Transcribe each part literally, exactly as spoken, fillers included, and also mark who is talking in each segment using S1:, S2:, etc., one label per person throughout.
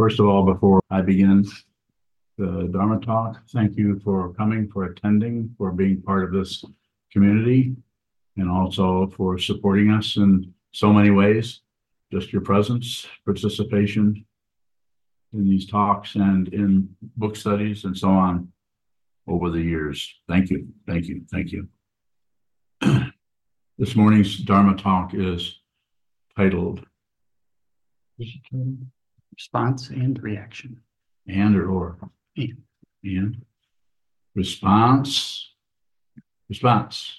S1: First of all, before I begin the Dharma talk, thank you for coming, for attending, for being part of this community, and also for supporting us in so many ways. Just your presence, participation in these talks and in book studies and so on over the years. Thank you, thank you, thank you. This morning's Dharma talk is titled
S2: Response and Reaction.
S1: And or or.
S2: And.
S1: And. Response. Response.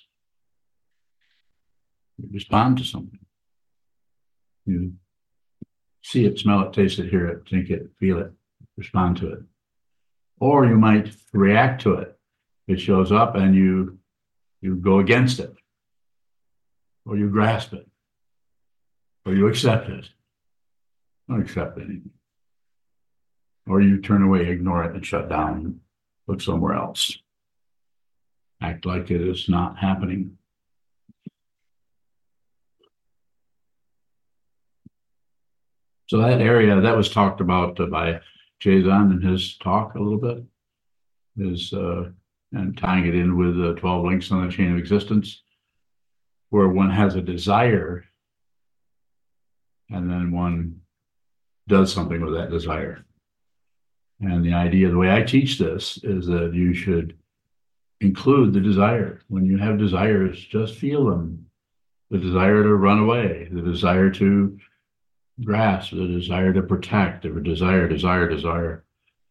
S1: You respond to something. You see it, smell it, taste it, hear it, think it, feel it, respond to it. Or you might react to it. It shows up and you you go against it. Or you grasp it. Or you accept it. Don't accept anything. Or you turn away, ignore it, and shut down and look somewhere else. Act like it is not happening. So that area, that was talked about uh, by Jason in his talk a little bit, is uh, and tying it in with the twelve links on the chain of existence, where one has a desire and then one does something with that desire. And the idea, the way I teach this, is that you should include the desire. When you have desires, just feel them. The desire to run away, the desire to grasp, the desire to protect, the desire, desire, desire.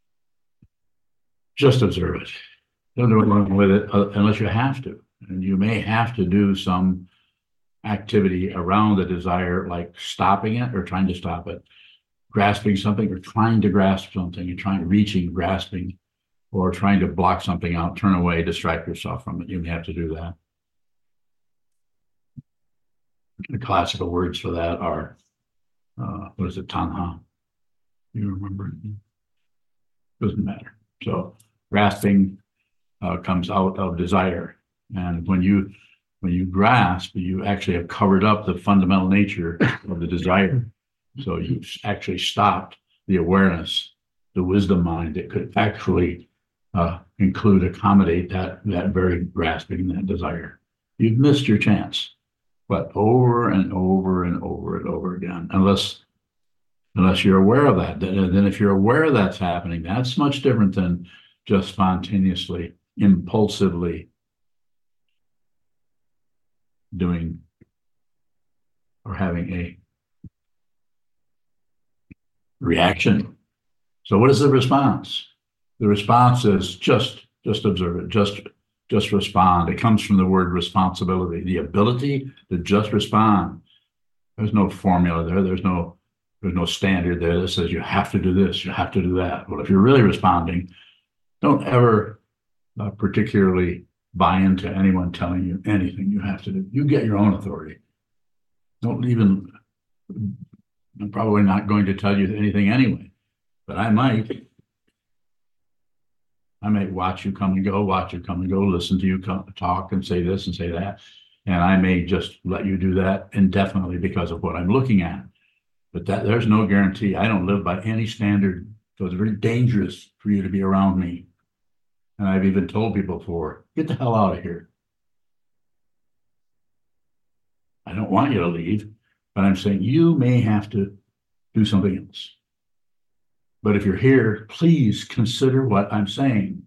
S1: Just observe it. Don't do anything with it unless you have to. And you may have to do some activity around the desire, like stopping it or trying to stop it, grasping something or trying to grasp something, and trying, reaching, grasping, or trying to block something out, turn away, distract yourself from it. You may have to do that. The classical words for that are, uh, what is it, tanha? You remember? Doesn't matter. So grasping uh, comes out of desire. And when you when you grasp, you actually have covered up the fundamental nature of the desire. So you've actually stopped the awareness, the wisdom mind that could actually uh, include, accommodate that, that very grasping, that desire. You've missed your chance, but over and over and over and over again, unless unless you're aware of that. Then, then if you're aware that's happening, that's much different than just spontaneously, impulsively doing or having a reaction. So what is the response? The response is just, just observe it, just, just respond. It comes from the word responsibility, the ability to just respond. There's no formula there. There's no, there's no standard there that says you have to do this, you have to do that. Well, if you're really responding, don't ever uh, particularly buy into anyone telling you anything you have to do. You get your own authority. Don't even, I'm probably not going to tell you anything anyway, but I might. I might watch you come and go, watch you come and go, listen to you come, talk and say this and say that. And I may just let you do that indefinitely because of what I'm looking at. But that there's no guarantee. I don't live by any standard. So it's very dangerous for you to be around me. And I've even told people before, get the hell out of here. I don't want you to leave, but I'm saying you may have to do something else. But if you're here, please consider what I'm saying.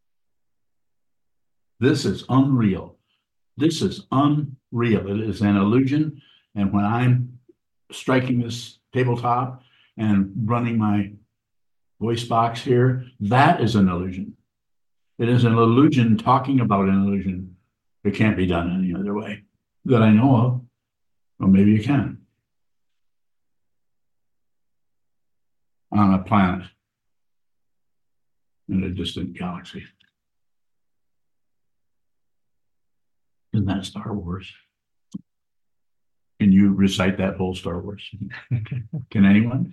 S1: This is unreal. This is unreal. It is an illusion. And when I'm striking this tabletop and running my voice box here, that is an illusion. It is an illusion talking about an illusion. It can't be done any other way that I know of. Or maybe you can. On a planet in a distant galaxy. Isn't that Star Wars? Can you recite that whole Star Wars? Can anyone?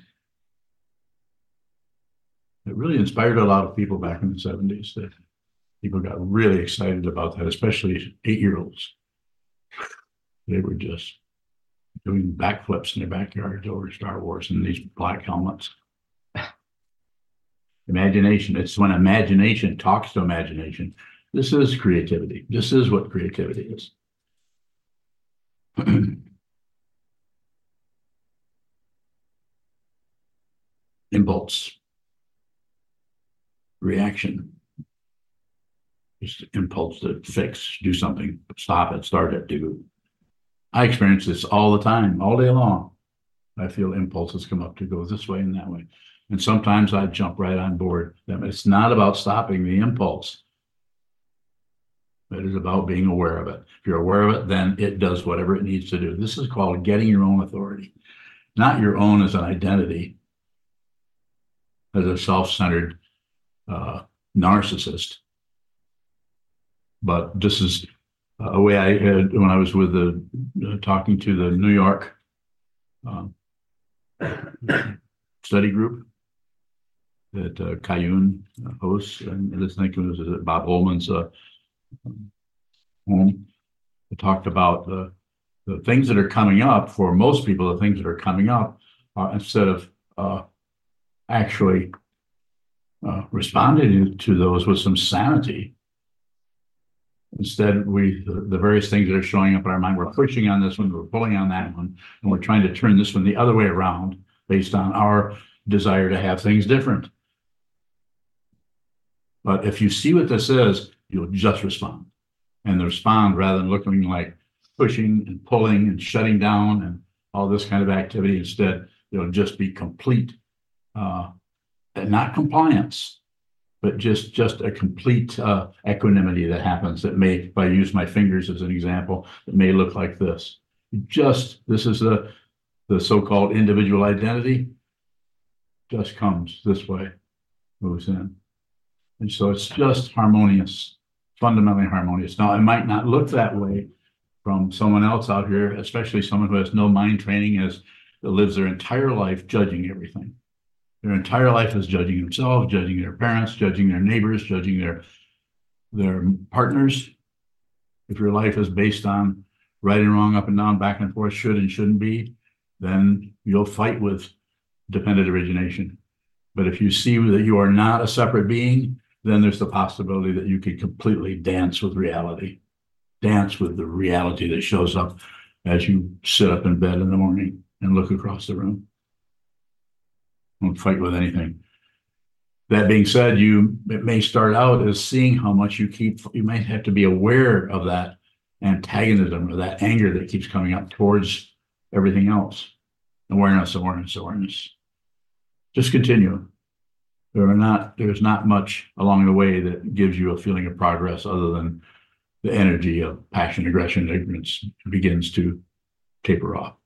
S1: It really inspired a lot of people back in the seventies. That people got really excited about that, especially eight-year-olds. They were just doing backflips in their backyards over Star Wars in these black helmets. Imagination. It's when imagination talks to imagination. This is creativity. This is what creativity is. Impulse. Reaction. Just impulse to fix, do something, stop it, start it, do. I experience this all the time, all day long. I feel impulses come up to go this way and that way. And sometimes I jump right on board. It's not about stopping the impulse. It is about being aware of it. If you're aware of it, then it does whatever it needs to do. This is called getting your own authority, not your own as an identity, as a self-centered uh, narcissist. But this is a way I had when I was with the uh, talking to the New York um, study group that uh, Kayun hosts, and this I think it was at Bob Holman's uh, home. We talked about the the things that are coming up. For most people, the things that are coming up are, instead of uh, actually uh, responding to those with some sanity, instead we the, the various things that are showing up in our mind, we're pushing on this one, we're pulling on that one, and we're trying to turn this one the other way around based on our desire to have things different. But if you see what this is, you'll just respond. And respond rather than looking like pushing and pulling and shutting down and all this kind of activity. Instead, it'll just be complete, uh, and not compliance, but just, just a complete uh, equanimity that happens that may, if I use my fingers as an example, it may look like this. Just, this is the, the so-called individual identity, just comes this way, moves in. And so it's just harmonious, fundamentally harmonious. Now, it might not look that way from someone else out here, especially someone who has no mind training, as that lives their entire life judging everything. Their entire life is judging themselves, judging their parents, judging their neighbors, judging their, their partners. If your life is based on right and wrong, up and down, back and forth, should and shouldn't be, then you'll fight with dependent origination. But if you see that you are not a separate being, then there's the possibility that you could completely dance with reality, dance with the reality that shows up as you sit up in bed in the morning and look across the room. Don't fight with anything. That being said, you it may start out as seeing how much you keep, you might have to be aware of that antagonism or that anger that keeps coming up towards everything else. Awareness, awareness, awareness. Just continue. There are not, there's not much along the way that gives you a feeling of progress other than the energy of passion, aggression, ignorance begins to taper off.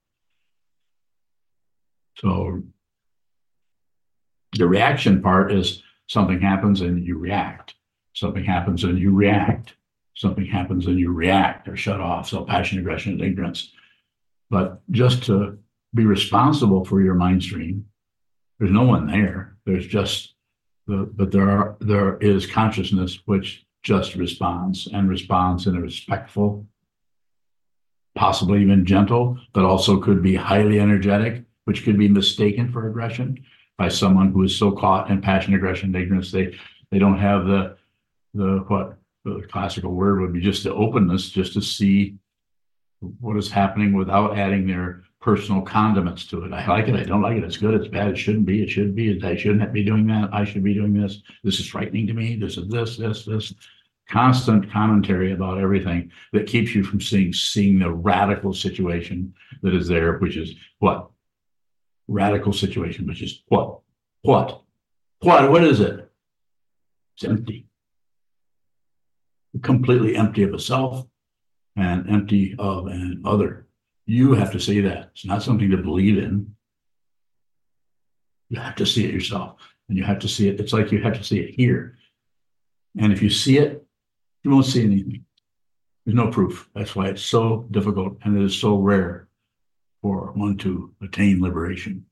S1: So the reaction part is something happens and you react. Something happens and you react. Something happens and you react or shut off. So passion, aggression, and ignorance. But just to be responsible for your mind stream, there's no one there. There's just the, but there are, there is consciousness which just responds and responds in a respectful, possibly even gentle, but also could be highly energetic, which could be mistaken for aggression by someone who is so caught in passion, aggression, and ignorance. They, they don't have the, the, what the classical word would be, just the openness, just to see what is happening without adding their personal condiments to it. I like it. I don't like it. It's good. It's bad. It shouldn't be. It should be. I shouldn't be doing that. I should be doing this. This is frightening to me. This is this, this, this. Constant commentary about everything that keeps you from seeing, seeing the radical situation that is there, which is what? Radical situation, which is what? What? What? What is it? It's empty. Completely empty of a self and empty of an other. You have to see that. It's not something to believe in. You have to see it yourself, and you have to see it. It's like you have to see it here. And if you see it, you won't see anything. There's no proof. That's why it's so difficult, and it is so rare for one to attain liberation.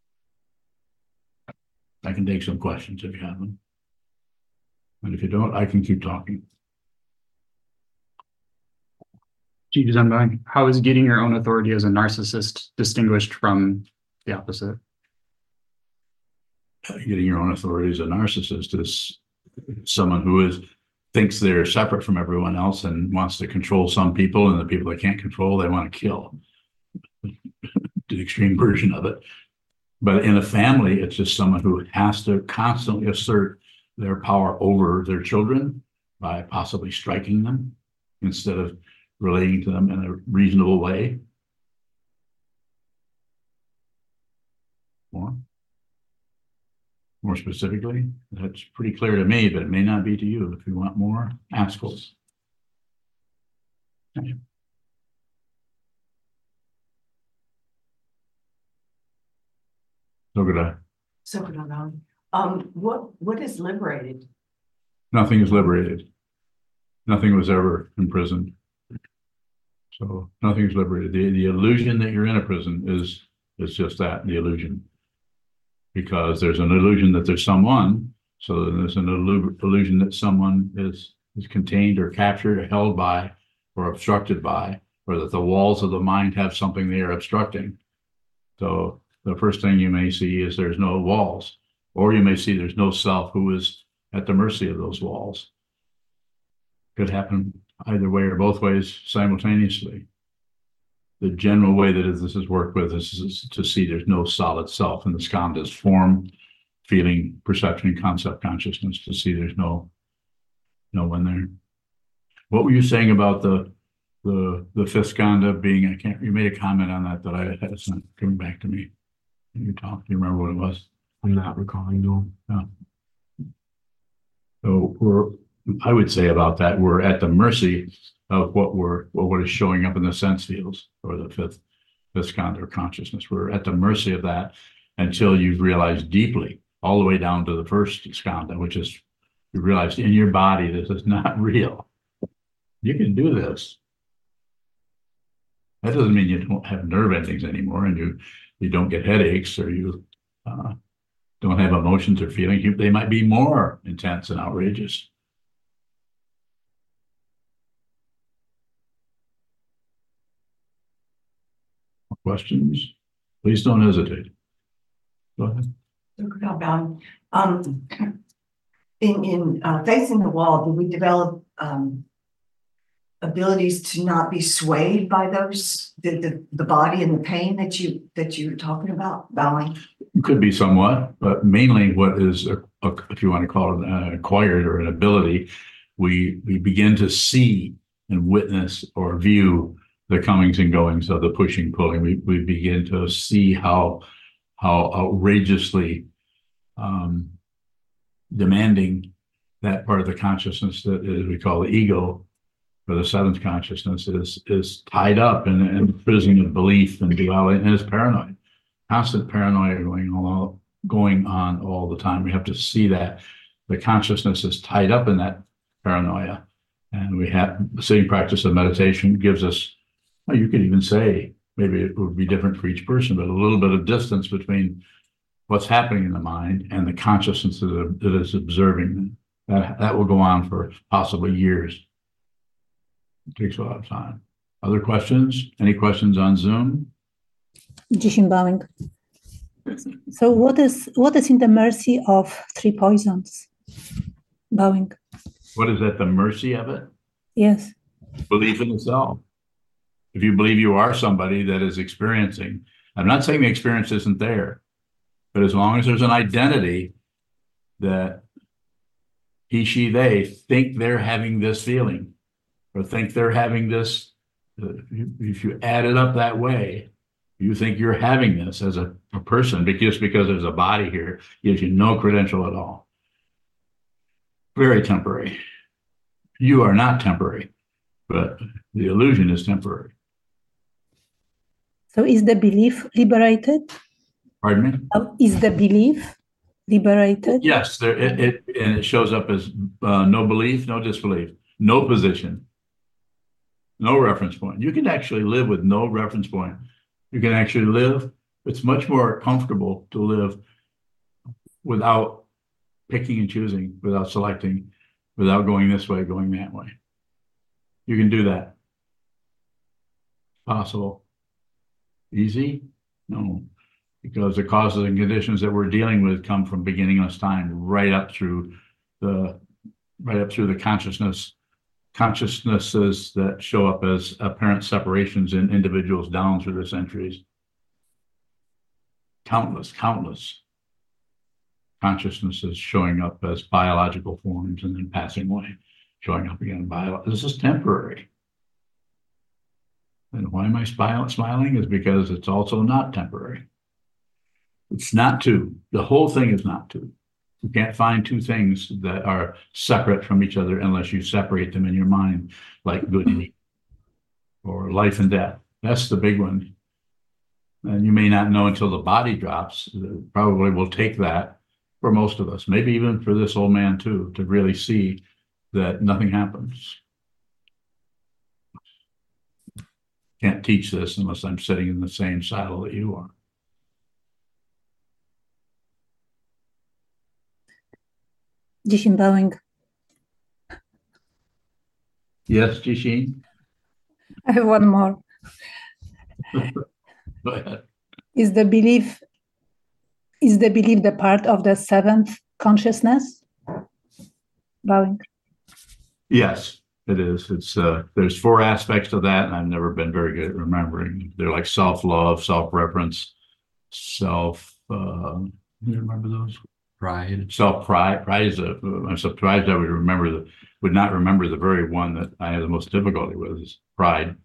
S1: I can take some questions if you have them. And if you don't, I can keep talking.
S2: Jesus, I'm going. How is getting your own authority as a narcissist distinguished from the opposite?
S1: getting your own authority as a narcissist is someone who is thinks they're separate from everyone else and wants to control some people, and the people they can't control, they want to kill. The extreme version of it. But in a family, it's just someone who has to constantly assert their power over their children by possibly striking them instead of relating to them in a reasonable way. More, more specifically, that's pretty clear to me, but it may not be to you. If you want more, ask us. Okay. So good. uh,
S3: So good on. Um, what, what is liberated?
S1: Nothing is liberated. Nothing was ever imprisoned. So nothing is liberated. The, the illusion that you're in a prison is, is just that, the illusion. Because there's an illusion that there's someone, so there's an illu- illusion that someone is, is contained or captured or held by or obstructed by, or that the walls of the mind have something they are obstructing. So the first thing you may see is there's no walls, or you may see there's no self who is at the mercy of those walls. Could happen either way or both ways simultaneously. The general way that this is worked with is, is to see there's no solid self in the skandhas: form, feeling, perception, concept, consciousness, to see there's no no one there. What were you saying about the the the fifth skandha being, I can't, you made a comment on that that I had, it's not coming back to me. You talked, do you remember what it was?
S2: I'm not recalling, no.
S1: Yeah. So we're, I would say about that, we're at the mercy of what we're, well, what is showing up in the sense fields, or the fifth, fifth skandha, or consciousness. We're at the mercy of that until you've realized deeply, all the way down to the first skandha, which is you realize in your body this is not real. You can do this. That doesn't mean you don't have nerve endings anymore, and you you don't get headaches, or you uh, don't have emotions or feelings. You, they might be more intense and outrageous. Questions? Please don't hesitate. Go ahead.
S3: So good on. Um, in, in, uh, facing the wall, do we develop, um, abilities to not be swayed by those, the, the, the body and the pain that you, that you were talking about, bowing?
S1: Could be somewhat, but mainly what is, a, a, if you want to call it an acquired or an ability, we we begin to see and witness or view the comings and goings of the pushing, pulling. We we begin to see how how outrageously um, demanding that part of the consciousness that is, we call the ego, or the seventh consciousness, is is tied up in, in the prison of belief and duality, and is paranoid. Constant paranoia going all going on all the time. We have to see that the consciousness is tied up in that paranoia, and we have the sitting practice of meditation gives us. Well, you could even say maybe it would be different for each person, but a little bit of distance between what's happening in the mind and the consciousness that, that is observing them. That that will go on for possibly years. It takes a lot of time. Other questions? Any questions on Zoom?
S4: Jishin bowing. So what is what is in the mercy of three poisons? Bowing.
S1: What is at the mercy of it?
S4: Yes.
S1: Belief in the self. If you believe you are somebody that is experiencing, I'm not saying the experience isn't there, but as long as there's an identity that he, she, they think they're having this feeling, or think they're having this, uh, if you add it up that way, you think you're having this as a, a person, because because there's a body here, gives you no credential at all. Very temporary. You are not temporary, but the illusion is temporary.
S4: So is the belief liberated?
S1: Pardon me?
S4: Uh, Is the belief liberated?
S1: Yes, there it, it and it shows up as uh, no belief, no disbelief, no position, no reference point. You can actually live with no reference point. You can actually live. It's much more comfortable to live without picking and choosing, without selecting, without going this way, going that way. You can do that. Possible. Easy? No. because the causes and conditions that we're dealing with come from beginningless time right up through the right up through the consciousness consciousnesses that show up as apparent separations in individuals down through the centuries. Countless, countless consciousnesses showing up as biological forms and then passing away, showing up again in bio. This is temporary. And why am I smiling? Is because it's also not temporary. It's not two. The whole thing is not two. You can't find two things that are separate from each other unless you separate them in your mind, like good and evil or life and death. That's the big one. And you may not know until the body drops. It probably will take that for most of us, maybe even for this old man too, to really see that nothing happens. Can't teach this unless I'm sitting in the same saddle that you are.
S4: Jishin bowing.
S1: Yes, Jishin?
S4: I have one more.
S1: Go ahead.
S4: Is the belief is the belief the part of the seventh consciousness? Bowing.
S1: Yes, it is. It's uh there's four aspects to that, and I've never been very good at remembering. They're like self-love, self-reference, self uh do you remember those?
S5: Pride.
S1: Self-pride. Pride is a I'm surprised I would remember the would not remember the very one that I have the most difficulty with is pride.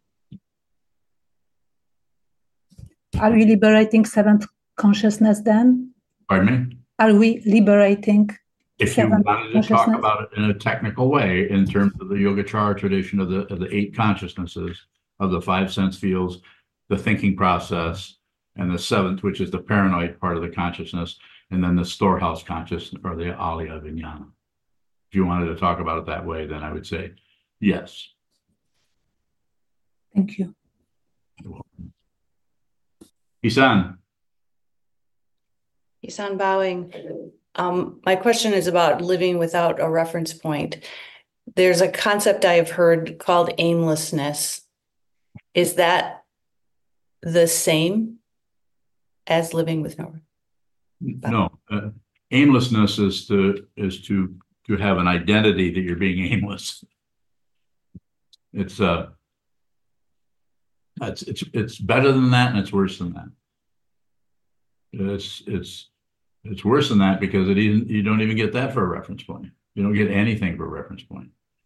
S4: Are we liberating seventh consciousness then?
S1: Pardon me?
S4: Are we liberating
S1: If you
S4: seventh
S1: wanted to talk
S4: consciousness?
S1: about it in a technical way, in terms of the Yogacara tradition of the of the eight consciousnesses, of the five sense fields, the thinking process, and the seventh, which is the paranoid part of the consciousness, and then the storehouse consciousness, or the Alaya Vijnana. If you wanted to talk about it that way, then I would say yes.
S4: Thank you.
S1: Isan.
S6: Isan bowing. Um, my question is about living without a reference point. There's a concept I have heard called aimlessness. Is that the same as living with no?
S1: No, uh, aimlessness is to is to to have an identity that you're being aimless. It's uh, it's it's it's better than that, and it's worse than that. It's it's it's worse than that because it even you don't even get that for a reference point. You don't get anything for a reference point,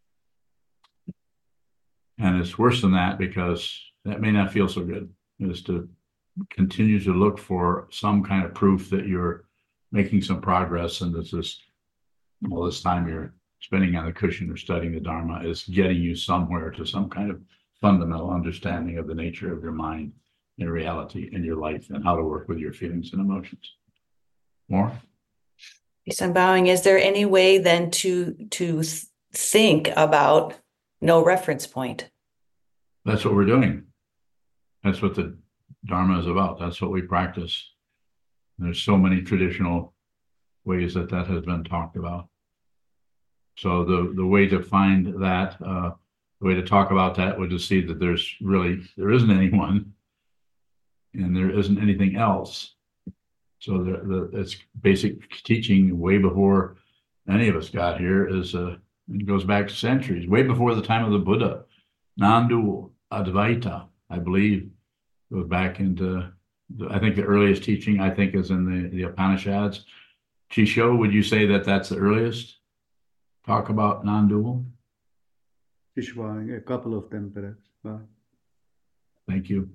S1: and it's worse than that because that may not feel so good. Is to continue to look for some kind of proof that you're making some progress, and this is all this time you're spending on the cushion or studying the Dharma is getting you somewhere to some kind of fundamental understanding of the nature of your mind and reality in your life and how to work with your feelings and emotions. More?
S6: Isan bowing. Is there any way then to to think about no reference point?
S1: That's what we're doing. That's what the Dharma is about. That's what we practice. There's so many traditional ways that that has been talked about. So the, the way to find that, uh, the way to talk about that would to see that there's really, there isn't anyone and there isn't anything else. So the, the it's basic teaching way before any of us got here is, uh, it goes back centuries, way before the time of the Buddha. Non-dual, Advaita, I believe, goes back into, the, I think the earliest teaching, I think, is in the, the Upanishads. Chisho, would you say that that's the earliest talk about non-dual?
S7: Ishwang, a couple of them perhaps. Wow.
S1: Thank you.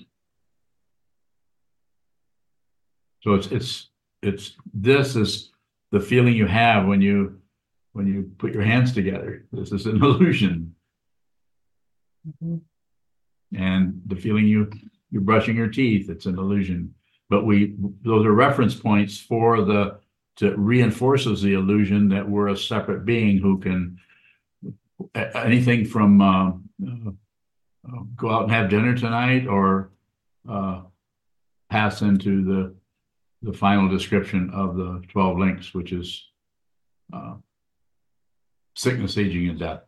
S1: So it's, it's, it's, this is the feeling you have when you, when you put your hands together. This is an illusion.
S6: Mm-hmm.
S1: And the feeling you, you're brushing your teeth, it's an illusion. But we, those are reference points for the, to reinforces the illusion that we're a separate being who can, anything from uh, uh, go out and have dinner tonight or uh, pass into the, the final description of the twelve links, which is uh, sickness, aging, and death.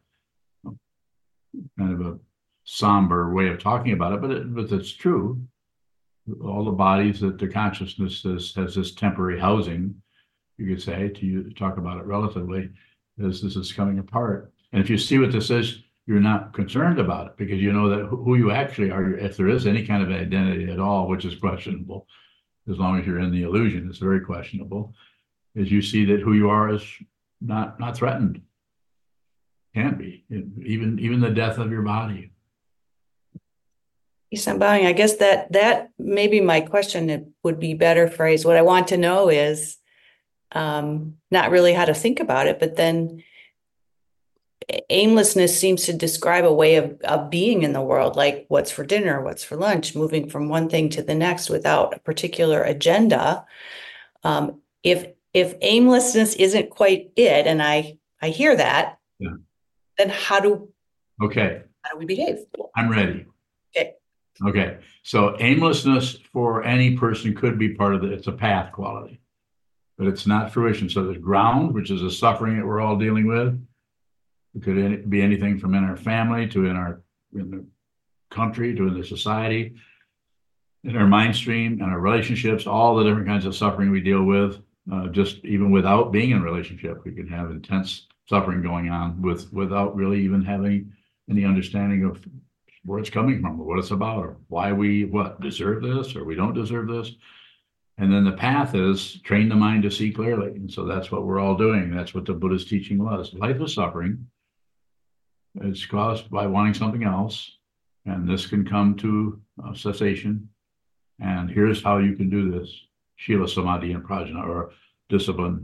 S1: Kind of a somber way of talking about it, but it, but it's true. all the bodies that the consciousness is, has this temporary housing, you could say, to you, talk about it relatively, as this is coming apart. And if you see what this is, you're not concerned about it because you know that who you actually are, if there is any kind of identity at all, which is questionable, as long as you're in the illusion, it's very questionable, is you see that who you are is not, not threatened. Can't be, even, even the death of your body.
S6: Yes, I'm bowing. I guess that that may be my question. It would be better phrased. What I want to know is um, not really how to think about it, but then aimlessness seems to describe a way of, of being in the world, like what's for dinner, what's for lunch, moving from one thing to the next without a particular agenda. Um, if if aimlessness isn't quite it, and I I hear that,
S1: yeah.
S6: Then how do
S1: okay
S6: how do we behave?
S1: I'm ready.
S6: Okay.
S1: Okay. So aimlessness for any person could be part of it. It's a path quality, but it's not fruition. So there's ground, which is the suffering that we're all dealing with. It could be anything from in our family to in our in the country to in the society, in our mind stream and our relationships, all the different kinds of suffering we deal with. Uh, just even without being in a relationship, we can have intense suffering going on with without really even having any understanding of where it's coming from or what it's about or why we what deserve this or we don't deserve this. And then the path is train the mind to see clearly. And so that's what we're all doing. That's what the Buddha's teaching was. Life is suffering. It's caused by wanting something else. And this can come to uh, cessation. And here's how you can do this. Shila, Samadhi, and Prajna, or discipline,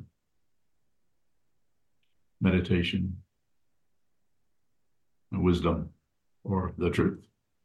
S1: meditation, wisdom, or the truth.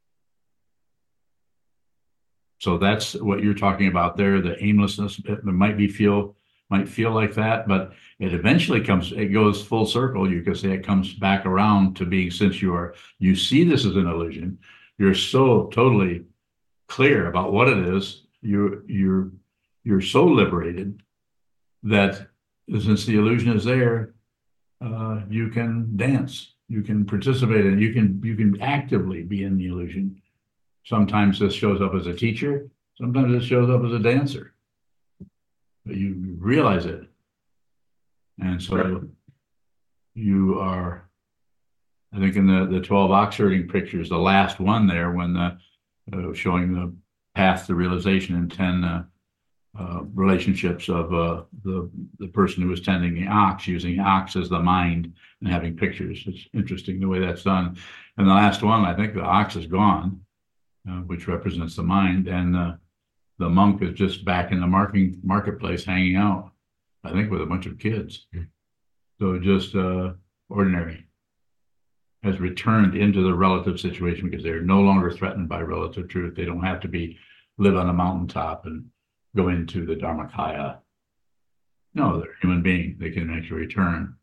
S1: So that's what you're talking about there, the aimlessness. It might be feel might feel like that, but it eventually comes, it goes full circle. You could say it comes back around to being, since you are, you see this as an illusion, you're so totally clear about what it is, you you're you're so liberated that since the illusion is there, uh, you can dance, you can participate, and you can you can actively be in the illusion. Sometimes this shows up as a teacher, sometimes it shows up as a dancer. But you realize it. And so you are, I think in the, the twelve oxherding pictures, the last one there, when the uh, showing the path to realization in ten uh, uh, relationships of uh, the, the person who was tending the ox, using ox as the mind and having pictures. It's interesting the way that's done. And the last one, I think the ox is gone, uh, which represents the mind, and uh, the monk is just back in the marking marketplace hanging out, I think with a bunch of kids. Mm-hmm. So just uh, ordinary has returned into the relative situation because they're no longer threatened by relative truth. They don't have to be live on a mountaintop and go into the Dharmakaya. No, they're a human being. They can actually return.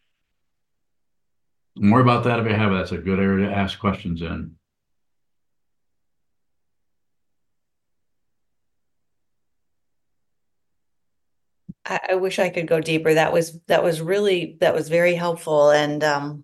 S1: More about that if you have. That's a good area to ask questions in.
S6: I, I wish I could go deeper. That was that was really that was very helpful, and um,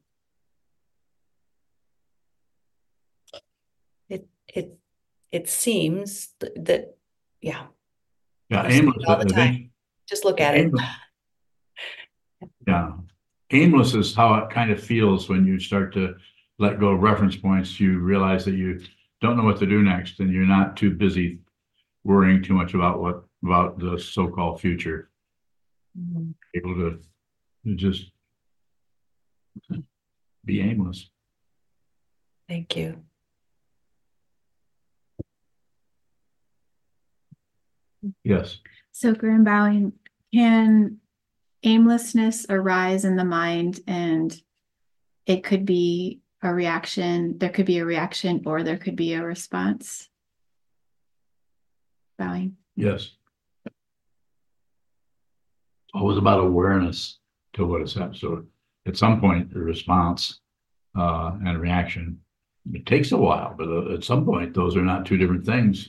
S6: it it it seems th that yeah.
S1: Yeah, aimless.
S6: All the
S1: I
S6: time.
S1: think,
S6: Just look at
S1: aimless,
S6: it.
S1: Yeah, aimless is how it kind of feels when you start to let go of reference points. You realize that you don't know what to do next, and you're not too busy worrying too much about what about the so-called future. Mm-hmm. Able to, to just be aimless.
S6: Thank you.
S1: Yes.
S5: So, Grim Bowing, can aimlessness arise in the mind, and it could be a reaction, there could be a reaction, or there could be a response? Bowing.
S1: Yes. It's always about awareness to what is happening. So at some point, a response uh, and a reaction. It takes a while, but uh, at some point, those are not two different things.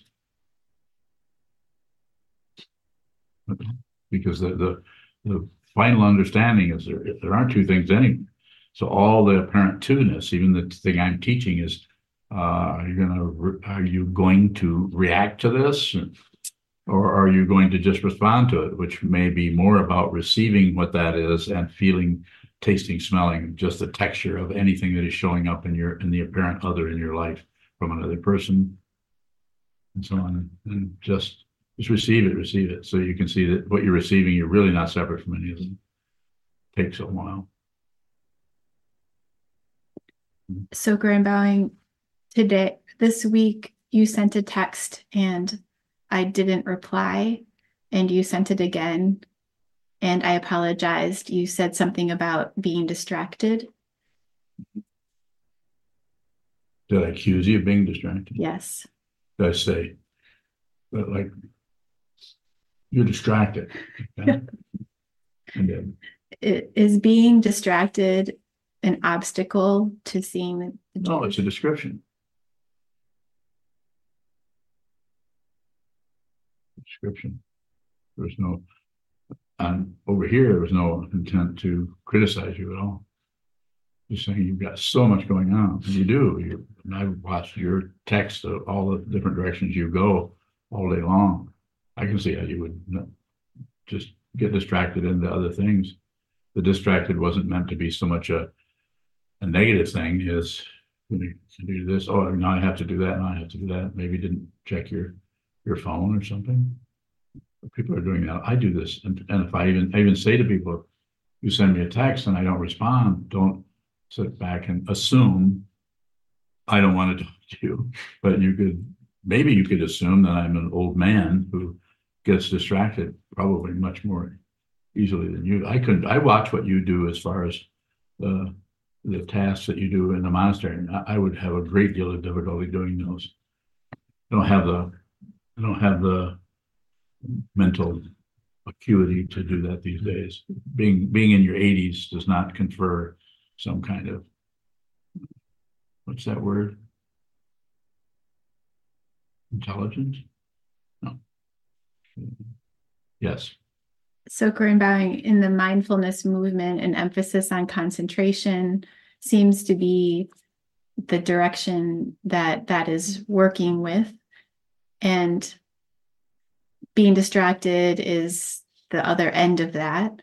S1: Because the, the the final understanding is there there aren't two things anyway. So all the apparent two-ness, even the thing I'm teaching, is Uh, are you gonna, re- are you going to react to this? Or are you going to just respond to it, which may be more about receiving what that is and feeling, tasting, smelling, just the texture of anything that is showing up in your, in the apparent other in your life from another person and so on, and just, just receive it, receive it. So you can see that what you're receiving, you're really not separate from any of them. Takes a while.
S5: So Grand Bowing, today, this week, you sent a text and I didn't reply, and you sent it again. And I apologized. You said something about being distracted.
S1: Did I accuse you of being distracted?
S5: Yes.
S1: Did I say, but like, you're distracted? Okay? And then,
S5: I- Is being distracted an obstacle to seeing the
S1: no, it's a description. Description. There's no, and over here, there was no intent to criticize you at all. Just saying you've got so much going on, and you do. You, and I've watched your text of all the different directions you go all day long. I can see how you would not just get distracted into other things. The distracted wasn't meant to be so much a a negative thing as when you do this, oh, now I have to do that, now I have to do that. Maybe you didn't check your your phone or something. People are doing that. I do this, and, and if I even I even say to people, you send me a text and I don't respond, don't sit back and assume I don't want to talk to you. But you could maybe you could assume that I'm an old man who gets distracted probably much more easily than you. I couldn't. I watch what you do as far as the the tasks that you do in the monastery. And I, I would have a great deal of difficulty doing those. I don't have the I don't have the mental acuity to do that these days. Being being in your eighties does not confer some kind of, what's that word? Intelligence? No. Yes.
S5: So Grand Bowing, in the mindfulness movement, an emphasis on concentration seems to be the direction that that is working with. And being distracted is the other end of that.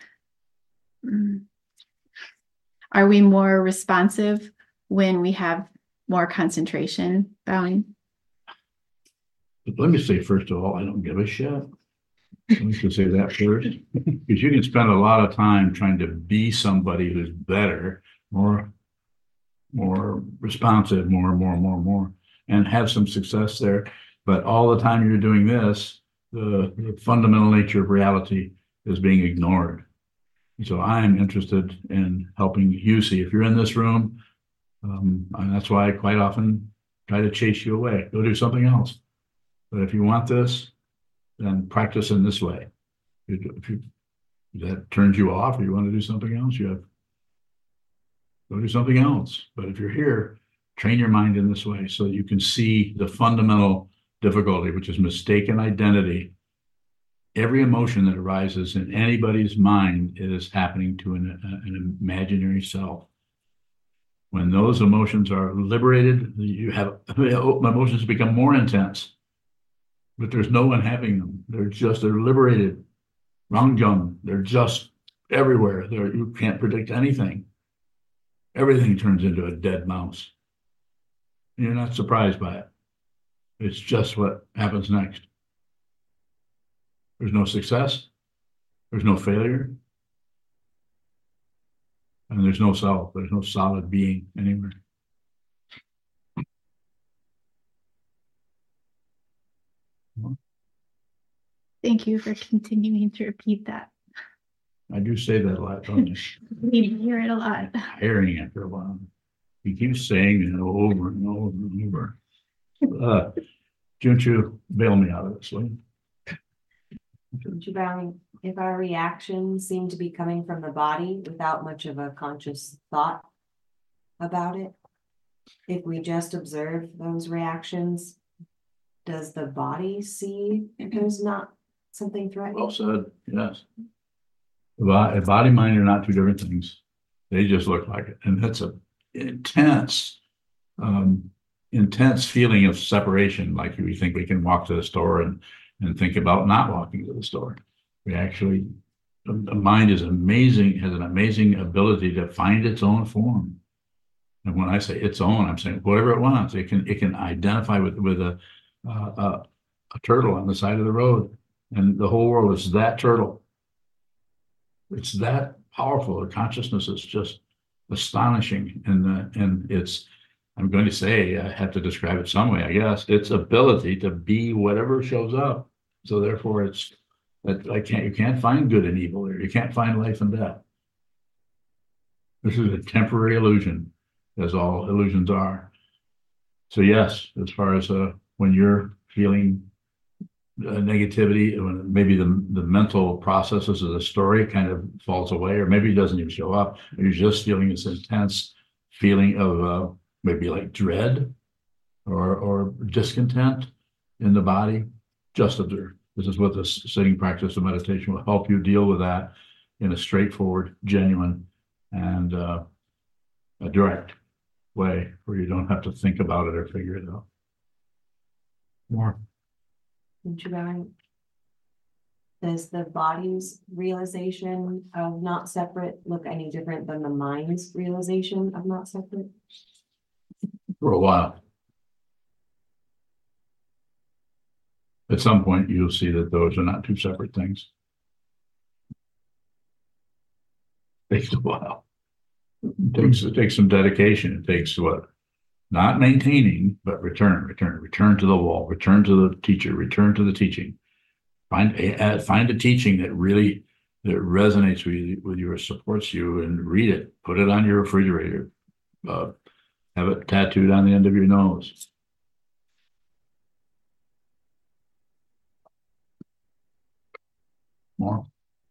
S5: Are we more responsive when we have more concentration, Bowing?
S1: But let me say, first of all, I don't give a shit. Let me just say that first, because you can spend a lot of time trying to be somebody who's better, more, more responsive, more, more, more, more, and have some success there. But all the time you're doing this, the, the fundamental nature of reality is being ignored. And so I'm interested in helping you see if you're in this room, um, and that's why I quite often try to chase you away. Go do something else. But if you want this, then practice in this way. If you, if you if that turns you off, or you want to do something else, you have go do something else. But if you're here, train your mind in this way so that you can see the fundamental difficulty, which is mistaken identity. Every emotion that arises in anybody's mind is happening to an, an imaginary self. When those emotions are liberated, you have emotions become more intense. But there's no one having them. They're just, they're liberated. Rangjung, they're just everywhere. They're, you can't predict anything. Everything turns into a dead mouse. And you're not surprised by it. It's just what happens next. There's no success. There's no failure. And there's no self. There's no solid being anywhere.
S5: Thank you for continuing to repeat that.
S1: I do say that a lot, don't I?
S5: We hear it a lot.
S1: Tiring after a while. You keep saying it over and over and over. Uh, Junchu, bail me out of this, will you?
S8: Bowing, if our reactions seem to be coming from the body without much of a conscious thought about it, if we just observe those reactions, does the body see if there's not something threatening?
S1: Well said, yes. The body, body, mind are not two different things. They just look like it. And that's a intense um, intense feeling of separation, like we think we can walk to the store and, and think about not walking to the store. We actually, the, the mind is amazing, has an amazing ability to find its own form. And when I say its own, I'm saying whatever it wants. It can, it can identify with, with a, uh, a, a turtle on the side of the road, and the whole world is that turtle. It's that powerful. The consciousness is just astonishing. And, uh, and it's, I'm going to say, I have to describe it some way, I guess, its ability to be whatever shows up. So therefore it's, that I can't, you can't find good and evil there. You can't find life and death. This is a temporary illusion, as all illusions are. So yes, as far as uh, when you're feeling uh, negativity, when maybe the, the mental processes of the story kind of falls away, or maybe it doesn't even show up, and you're just feeling this intense feeling of uh, maybe like dread or, or discontent in the body, just observe. This is what the sitting practice of meditation will help you deal with that in a straightforward, genuine, and uh, a direct way where you don't have to think about it or figure it out. More.
S8: Does the body's realization of not separate look any different than the mind's realization of not separate?
S1: For a while. At some point, you'll see that those are not two separate things. It takes a while. It takes, it takes some dedication. It takes what? Not maintaining, but return, return, return to the wall, return to the teacher, return to the teaching. Find a, find a teaching that really, that resonates with you, with you or supports you, and read it. Put it on your refrigerator. Uh, have it tattooed on the end of your nose. More.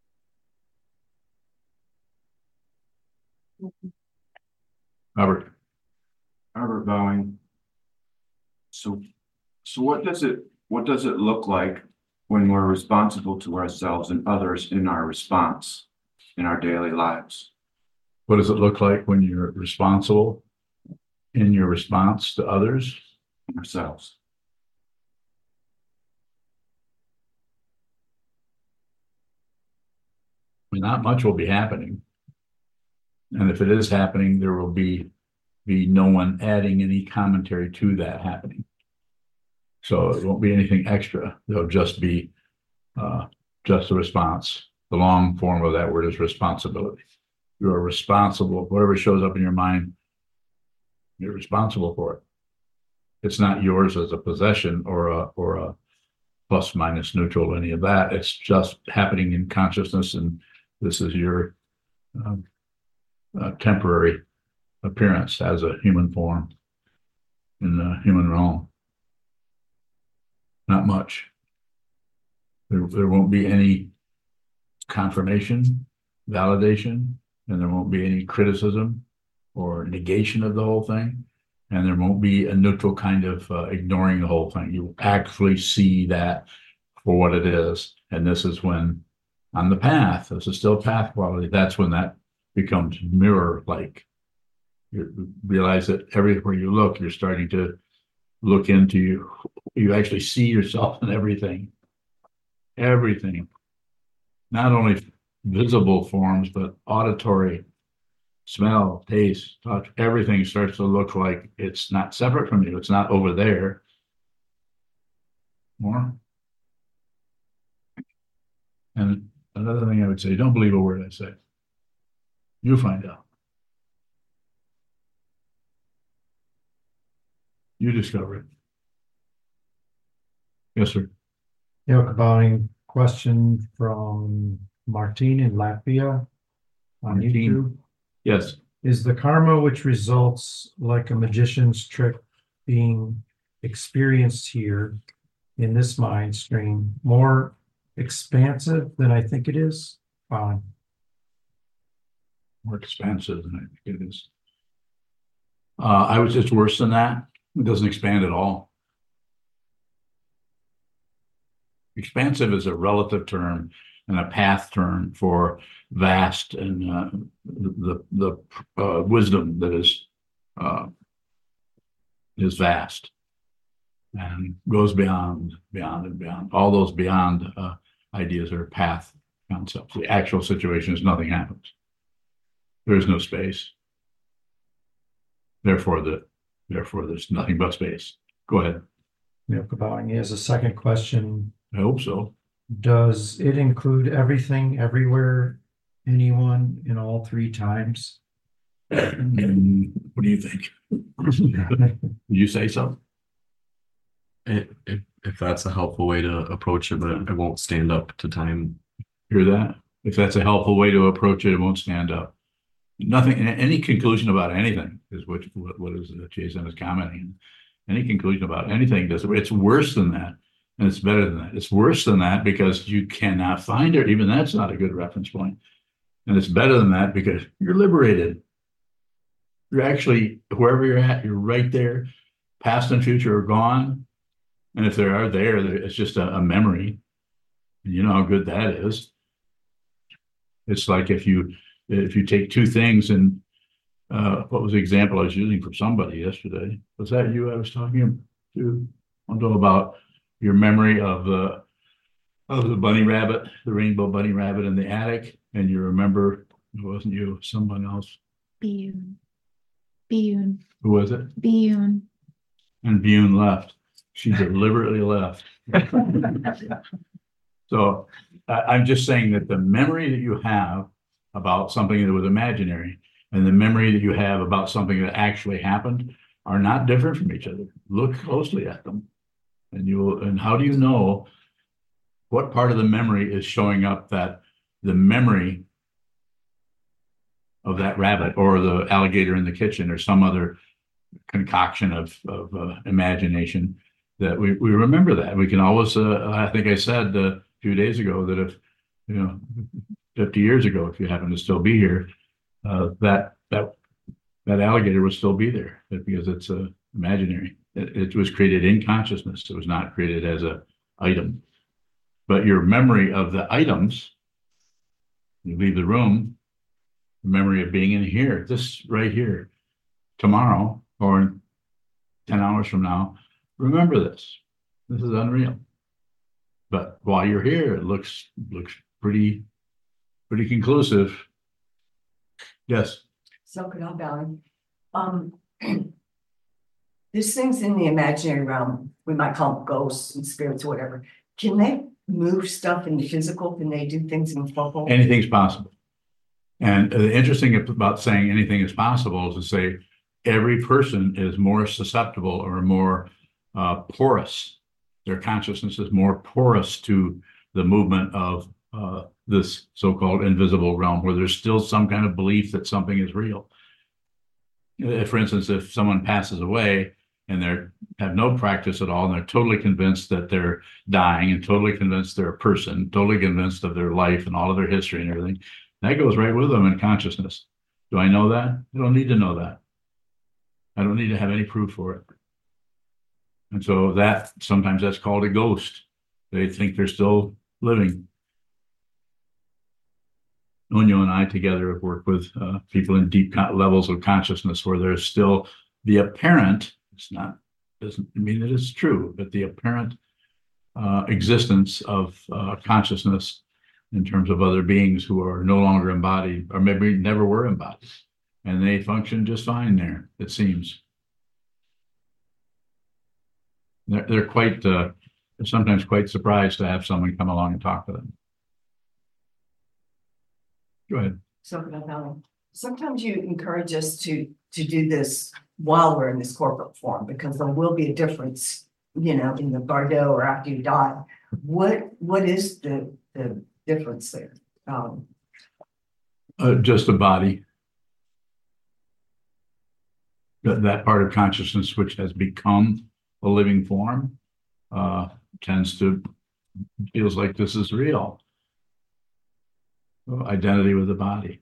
S1: Robert.
S9: Robert Bowing. So, so what does it, what does it look like when we're responsible to ourselves and others in our response in our daily lives?
S1: What does it look like when you're responsible in your response to others?
S9: Ourselves.
S1: I mean, not much will be happening. And if it is happening, there will be, be no one adding any commentary to that happening. So it won't be anything extra. There'll just be uh, just a response. The long form of that word is responsibility. You are responsible. Whatever shows up in your mind, you're responsible for it. It's not yours as a possession or a, or a plus, minus, neutral, any of that. It's just happening in consciousness, and this is your um, uh, temporary appearance as a human form in the human realm. Not much. There, there won't be any confirmation, validation, and there won't be any criticism or negation of the whole thing. And there won't be a neutral kind of uh, ignoring the whole thing. You actually see that for what it is. And this is when, on the path, this is still path quality, that's when that becomes mirror-like. You realize that everywhere you look, you're starting to look into you. You actually see yourself in everything. Everything. Not only visible forms, but auditory, smell, taste, touch, everything starts to look like it's not separate from you. It's not over there. More. And another thing I would say, don't believe a word I say. You find out. You discover it. Yes, sir.
S10: Yeah, Bowing, question from Martin in Latvia on
S1: Martin.
S10: YouTube.
S1: Yes.
S10: Is the karma which results like a magician's trick being experienced here in this mind stream more expansive than I think it is? Fine.
S1: More expansive than I think it is. Uh, I would say it's worse than that. It doesn't expand at all. Expansive is a relative term and a path term for vast and uh, the the uh, wisdom that is uh, is vast and goes beyond, beyond and beyond. All those beyond uh, ideas are path concepts. The actual situation is nothing happens. There is no space. Therefore, the therefore there's nothing but space. Go ahead.
S10: Milka Bowing, as a second question,
S1: I hope so.
S10: does it include everything, everywhere, anyone, in all three times?
S1: Mm, What do you think? Did you say so?
S11: If, if, if that's a helpful way to approach it, but it won't stand up to time.
S1: Hear that? If that's a helpful way to approach it, it won't stand up. Nothing, any conclusion about anything is what, what, what is uh, Jason is commenting. Any conclusion about anything does, it's worse than that. And it's better than that. It's worse than that because you cannot find it. Even that's not a good reference point. And it's better than that because you're liberated. You're actually, wherever you're at, you're right there. Past and future are gone. And if they are there, it's just a, a memory. And you know how good that is. It's like if you if you take two things and uh, what was the example I was using for somebody yesterday? Was that you I was talking to? I'm talking about your memory of the of the bunny rabbit, the rainbow bunny rabbit in the attic, and you remember it wasn't you, someone else.
S5: Biyun. Biyun.
S1: Who was it?
S5: Biyun.
S1: And Bune left. She deliberately left. So I, I'm just saying that the memory that you have about something that was imaginary and the memory that you have about something that actually happened are not different from each other. Look closely at them. And you will, and how do you know what part of the memory is showing up that the memory of that rabbit or the alligator in the kitchen or some other concoction of, of uh, imagination that we, we remember that. We can always, uh, I think I said uh, a few days ago that if, you know, fifty years ago, if you happen to still be here, uh, that, that, that alligator would still be there because it's uh, imaginary. It, it was created in consciousness. It was not created as a item. But your memory of the items, you leave the room, the memory of being in here, this right here, tomorrow or ten hours from now, remember this. This is unreal. But while you're here, it looks looks pretty, pretty conclusive. Yes.
S3: So could I, Valerie? Um, there's things in the imaginary realm, we might call them ghosts and spirits or whatever. Can they move stuff in the physical? Can they do things in the physical?
S1: Anything's possible. And the interesting about saying anything is possible is to say every person is more susceptible or more uh, porous. Their consciousness is more porous to the movement of uh, this so-called invisible realm, where there's still some kind of belief that something is real. If, for instance, if someone passes away and they have no practice at all, and they're totally convinced that they're dying and totally convinced they're a person, totally convinced of their life and all of their history and everything, that goes right with them in consciousness. Do I know that? I don't need to know that. I don't need to have any proof for it. And so that, sometimes that's called a ghost. They think they're still living. Nuno and I together have worked with uh, people in deep levels of consciousness where there's still the apparent, it's not, doesn't mean that it's true, but the apparent uh, existence of uh, consciousness in terms of other beings who are no longer embodied or maybe never were embodied. And they function just fine there, it seems. They're, they're quite, uh, they're sometimes quite surprised to have someone come along and talk to them. Go ahead.
S3: So could I, Valerie? Sometimes you encourage us to, to do this while we're in this corporate form, because there will be a difference, you know, in the bardo or after you die. What, what is the, the difference there? Um,
S1: Uh, just a body. That, that part of consciousness which has become a living form uh, tends to, feels like this is real. Identity with the body.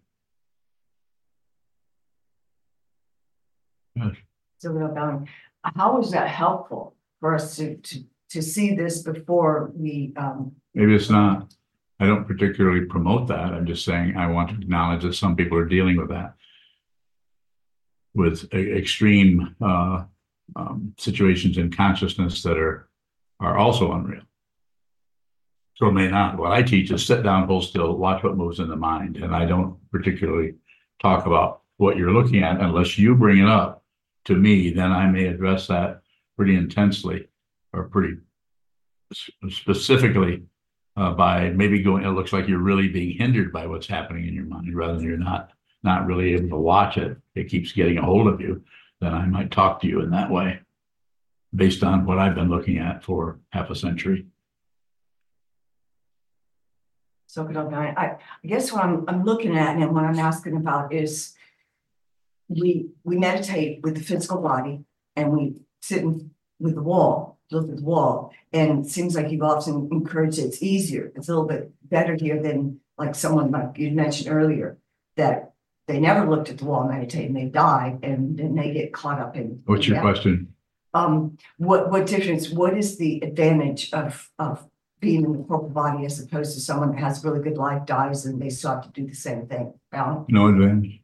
S1: Yes.
S3: So could I, Valerie, how is that helpful for us to, to, to see this before we, um,
S1: Maybe it's not. I don't particularly promote that. I'm just saying I want to acknowledge that some people are dealing with that. With a, extreme uh, um, situations in consciousness that are, are also unreal. So it may not. What I teach is sit down, hold still, watch what moves in the mind. And I don't particularly talk about what you're looking at unless you bring it up to me, then I may address that pretty intensely or pretty specifically uh, by maybe going, it looks like you're really being hindered by what's happening in your mind rather than you're not, not really able to watch it. It keeps getting a hold of you. Then I might talk to you in that way based on what I've been looking at for half a century.
S3: So good, I, I I guess what I'm, I'm looking at and what I'm asking about is we, we meditate with the physical body and we sit in, with the wall, look at the wall. And it seems like you've often encouraged it. It's easier. It's a little bit better here than like someone like you mentioned earlier, that they never looked at the wall, meditate, and they die, and then they get caught up in.
S1: What's your question?
S3: Um, what, what difference, what is the advantage of, of being in the corporal body as opposed to someone that has really good life, dies, and they still have to do the same thing? Alan?
S1: No advantage.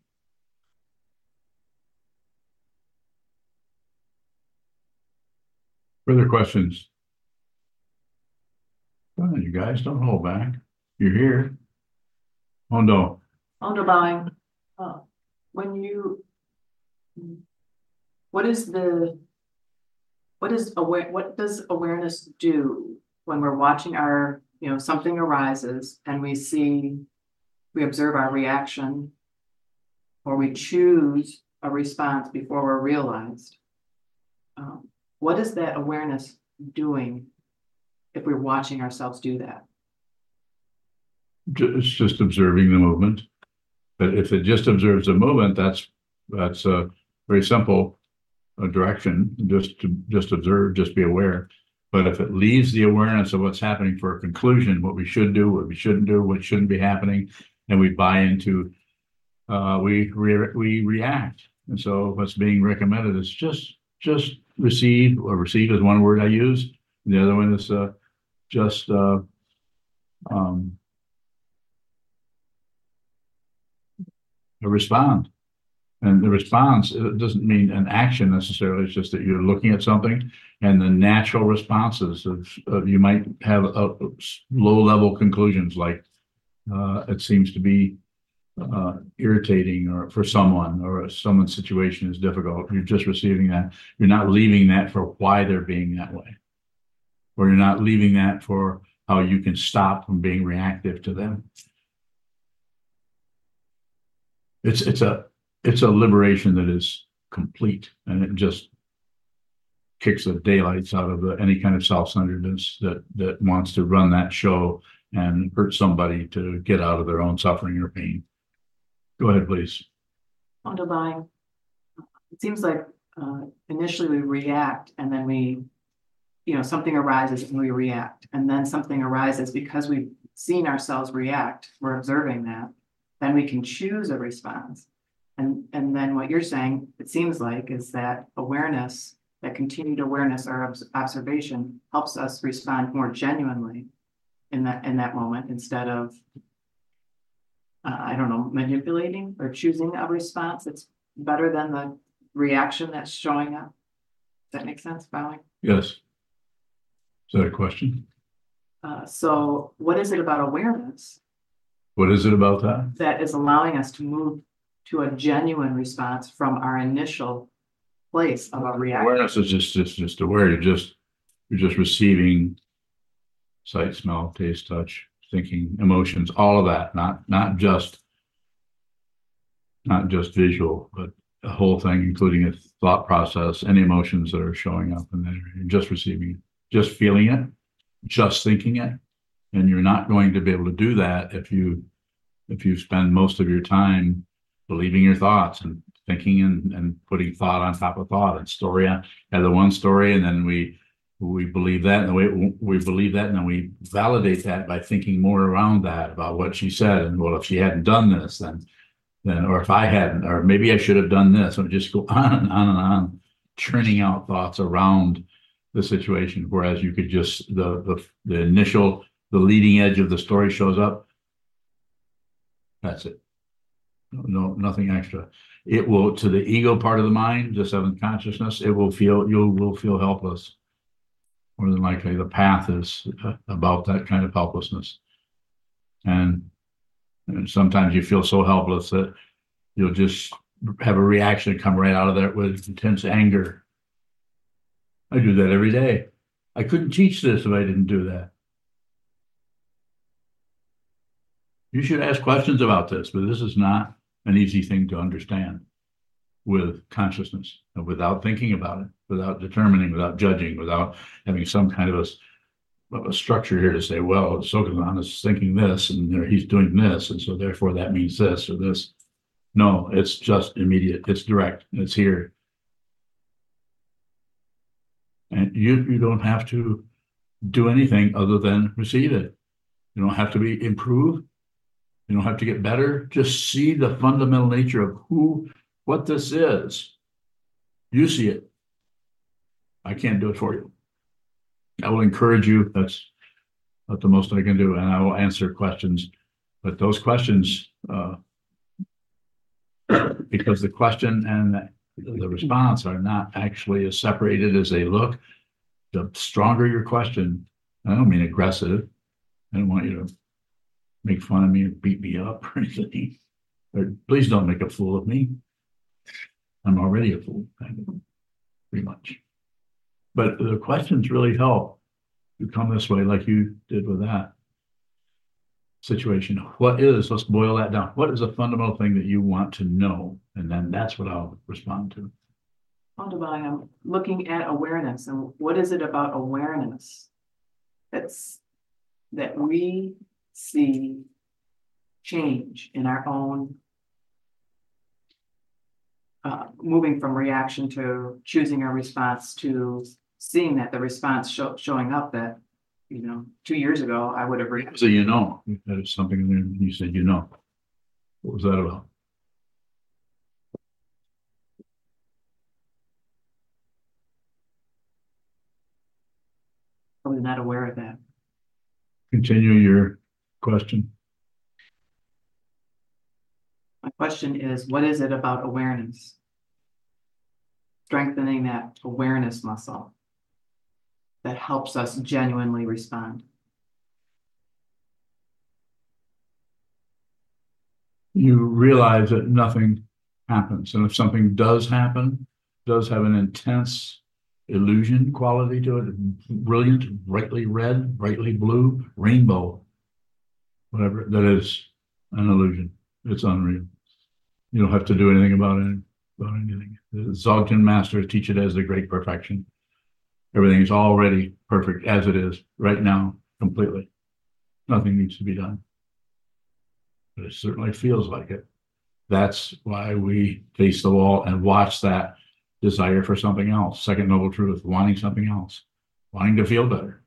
S1: Further questions? Come on, you guys, don't hold back. You're here. Oh, no.
S12: Underlying, uh, when you, what is the, what is aware, what does awareness do when we're watching our, you know, something arises and we see, we observe our reaction, or we choose a response before we're realized? Um, what is that awareness doing if we're watching ourselves do that?
S1: It's just observing the movement. But if it just observes the movement, that's that's a very simple uh, direction. Just to just observe, just be aware. But if it leaves the awareness of what's happening for a conclusion, what we should do, what we shouldn't do, what shouldn't be happening, and we buy into, uh, we re we react. And so what's being recommended is just just receive, or receive is one word I use. The other one is uh, just uh, um, respond. And the response, it doesn't mean an action necessarily. It's just that you're looking at something, and the natural responses of, of you might have a, a low level conclusions like uh, it seems to be uh, irritating, or for someone, or someone's situation is difficult. You're just receiving that. You're not leaving that for why they're being that way, or you're not leaving that for how you can stop from being reactive to them. It's it's a it's a liberation that is complete, and it just kicks the daylights out of the, any kind of self-centeredness that that wants to run that show and hurt somebody to get out of their own suffering or pain. Go ahead, please.
S12: Underlying, it seems like uh, initially we react, and then we, you know, something arises and we react, and then something arises because we've seen ourselves react. We're observing that. Then we can choose a response. And, and then what you're saying, it seems like, is that awareness, that continued awareness or observation helps us respond more genuinely in that, in that moment, instead of, uh, I don't know, manipulating or choosing a response. It's better than the reaction that's showing up. Does that make sense, Bowing?
S1: Yes. Is that a question?
S12: Uh, so what is it about awareness?
S1: What is it about that?
S12: That is allowing us to move to a genuine response from our initial place of a reaction?
S1: Awareness is just just just aware. You're just you're just receiving sight, smell, taste, touch, thinking, emotions, all of that. Not not just not just visual, but the whole thing, including a thought process, any emotions that are showing up, and then you're just receiving it, just feeling it, just thinking it. And you're not going to be able to do that if you if you spend most of your time believing your thoughts and thinking and, and putting thought on top of thought and story on have the one story, and then we we believe that, and the way we believe that, and then we validate that by thinking more around that about what she said. And well, if she hadn't done this, then then or if I hadn't, or maybe I should have done this, and just go on and on and on, churning out thoughts around the situation. Whereas you could just the the the initial the leading edge of the story shows up. That's it. No, nothing extra. It will, to the ego part of the mind, the seventh consciousness, it will feel, you will feel helpless. More than likely, the path is uh, about that kind of helplessness. And, and sometimes you feel so helpless that you'll just have a reaction come right out of there with intense anger. I do that every day. I couldn't teach this if I didn't do that. You should ask questions about this, but this is not an easy thing to understand with consciousness, without thinking about it, without determining, without judging, without having some kind of a, of a structure here to say, well, Sokoban is thinking this and there, he's doing this, and so therefore that means this or this. No, it's just immediate. It's direct. It's here. And you, you don't have to do anything other than receive it. You don't have to be improved. You don't have to get better. Just see the fundamental nature of who, what this is. You see it. I can't do it for you. I will encourage you. That's not the most I can do. And I will answer questions. But those questions, uh, because the question and the response are not actually as separated as they look, the stronger your question, I don't mean aggressive. I don't want you to make fun of me or beat me up or anything. Or please don't make a fool of me. I'm already a fool, kind of, pretty much. But the questions really help you come this way like you did with that situation. What is, let's boil that down. What is a fundamental thing that you want to know? And then that's what I'll respond to.
S12: Divine, I'm looking at awareness, and what is it about awareness that's that we see change in our own uh, moving from reaction to choosing a response to seeing that the response show, showing up that, you know, two years ago I would have reacted.
S1: So you know, that is something in there you said, you know, what was that about?
S12: I was not aware of that.
S1: Continue your question.
S12: My question is, what is it about awareness? Strengthening that awareness muscle that helps us genuinely respond.
S1: You realize that nothing happens. And if something does happen, does have an intense illusion quality to it, brilliant, brightly red, brightly blue, rainbow, whatever, that is an illusion. It's unreal. You don't have to do anything about it, about anything. The Dzogchen masters teach it as the great perfection. Everything is already perfect as it is right now, completely. Nothing needs to be done. But it certainly feels like it. That's why we face the wall and watch that desire for something else. Second noble truth, wanting something else, wanting to feel better.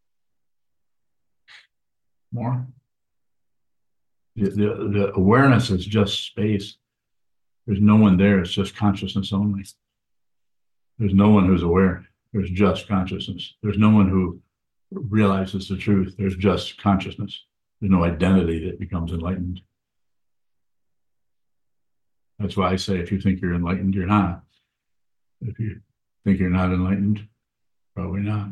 S1: More. The, the, the awareness is just space. There's no one there. It's just consciousness only. There's no one who's aware. There's just consciousness. There's no one who realizes the truth. There's just consciousness. There's no identity that becomes enlightened. That's why I say if you think you're enlightened, you're not. If you think you're not enlightened, probably not.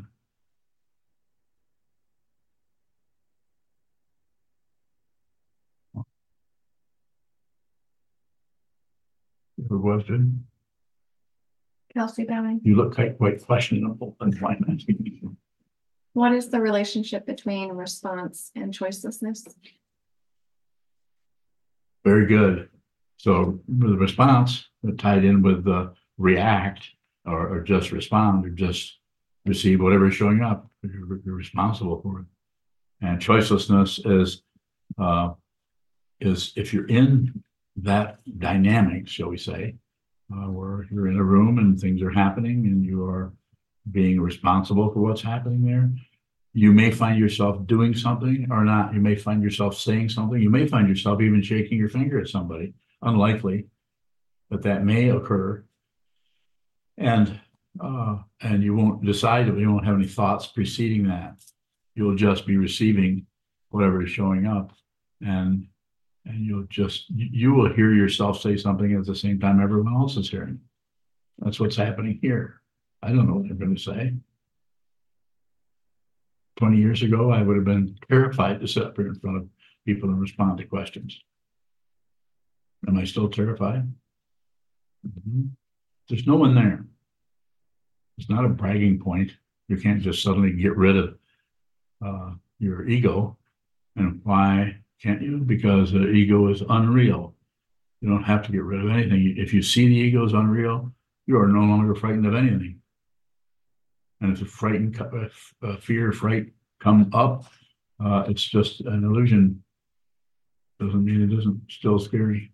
S1: You have a question?
S5: Kelsey Bowing.
S1: You look quite, quite questionable. That's why I'm asking you.
S5: What is the relationship between response and choicelessness?
S1: Very good. So the response tied in with the react or, or just respond or just receive whatever is showing up. You're, you're responsible for it. And choicelessness is uh, is if you're in that dynamic, shall we say, uh, where you're in a room and things are happening and you are being responsible for what's happening there, you may find yourself doing something or not. You may find yourself saying something. You may find yourself even shaking your finger at somebody. Unlikely, but that may occur. And uh, and you won't decide, you won't have any thoughts preceding that. You'll just be receiving whatever is showing up. And And you'll just, you you will hear yourself say something at the same time everyone else is hearing. That's what's happening here. I don't know what they're gonna say. Twenty years ago, I would have been terrified to sit up here in front of people and respond to questions. Am I still terrified? Mhm. There's no one there. It's not a bragging point. You can't just suddenly get rid of uh, your ego. And why can't you? Because the ego is unreal. You don't have to get rid of anything. If you see the ego is unreal, you are no longer frightened of anything. And if a frightened, if uh, fear, fright come up, uh, it's just an illusion. Doesn't mean it isn't still scary.